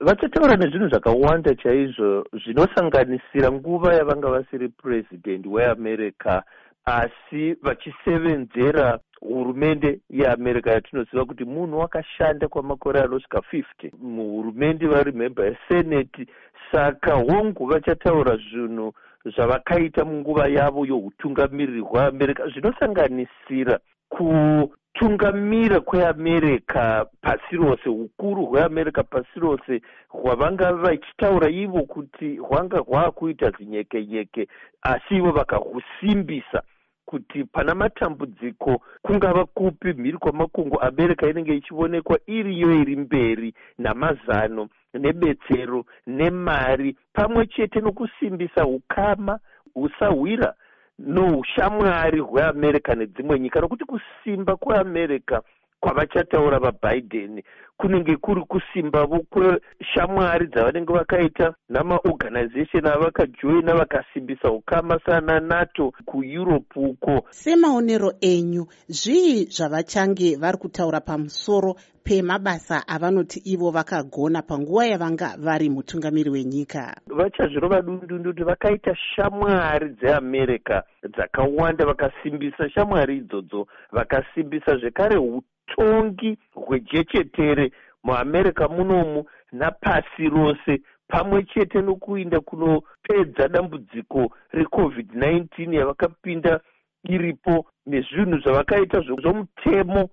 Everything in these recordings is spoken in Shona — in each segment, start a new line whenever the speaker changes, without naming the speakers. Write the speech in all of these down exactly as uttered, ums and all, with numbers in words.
vachataura nezvinhu zvakawanda chaizvo zvinosanganisira nguva yavanga vasiri president weAmerica, asi vachisevenzera hurumende yeAmerica yatinoziva kuti munhu wakashanda kwamakore anosvika fifty muhurumende vari member yeseneti. Saka hongu vachataura zvinhu zvavakaita munguva yavo youtungamiriri hweAmerica zvinosanganisira kutungamira kweAmerica pasi rose, ukuru hweAmerica pasi rose hwavanga vachitaura ivo kuti hwanga hwaakuita zinyekenyeke, asi ivo vakahusimbisa kuti pana matambudziko kungava kupi mhiri kwamakungu America inenge ichionekwa iriyo iri mberi namazano nebetsero nemari pamwe chete nokusimbisa ukama husahwira noushamwari hweAmerica nedzimwe nyika, nokuti kusimba kweAmerica kwavachataura vaBiden kunenge kuri kusimbavo kweshamwari dzavanenge vakaita namaorganization avakajoina vakasimbisa ukama sana NATO kuEurope uko.
Semaonero enyu, zvii zvavachange vari kutaura pamusoro pemabasa avanoti ivo vakagona panguva yavanga vari mutungamiri wenyika?
Vachazvirova dundundu kuti vakaita shamwari dzeAmerica dzakawanda, vakasimbisa shamwari idzodzo, vakasimbisa zvekare utongi hwejechetere muAmerica munomu napasi rose, pamwe chete nokuinda kunopedza dambudziko recovid nineteen yavakapinda iripo, nezvinhu zvavakaita zvomutemo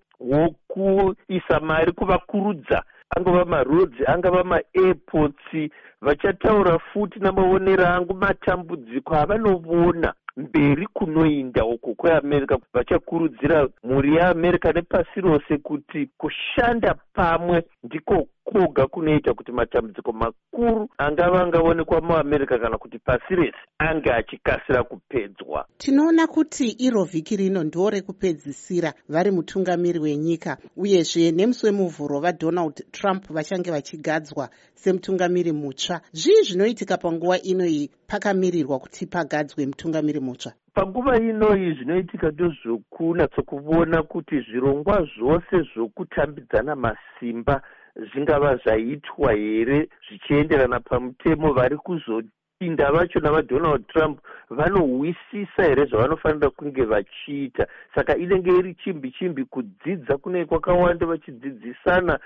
wokuisa mari kuvakurudza, angava marodzi, angava maairports. Vachataura futi namaonero angu matambudziko avanoona mberi kunoinda uko kweAmerica. Vachakurudzira mhuri yeAmerica nepasi rose kuti kushanda pamwe ndiko koga kunoita kuti matambudziko makuru angava angaonekwa muAmerica kana kuti pasi rese ange achikasira kupedzwa.
Tinoona kuti iro vhiki rino ndo rekupedzisira vari mutungamiri wenyika, uyezve nemusi wemuvhuro vaDonald Trump vachange vachigadzwa semutungamiri mutsva. Zvii zvinoitika panguva inoyi pakamirirwa kuti pagadzwe mutungamiri mutsva?
Panguva inoyi zvinoitika ndozvokunatsokuona kuti zvirongwa zvose zvokutambidzana masimba zvingava zvaitwa here zvichienderana pamutemo vari kuzopinda vacho navaDonald Trump vanohwisisa here zvavanofanira kunge vachiita. Saka inenge iri chimbi chimbi kudzidza kunenge kwakawanda vachidzidzisana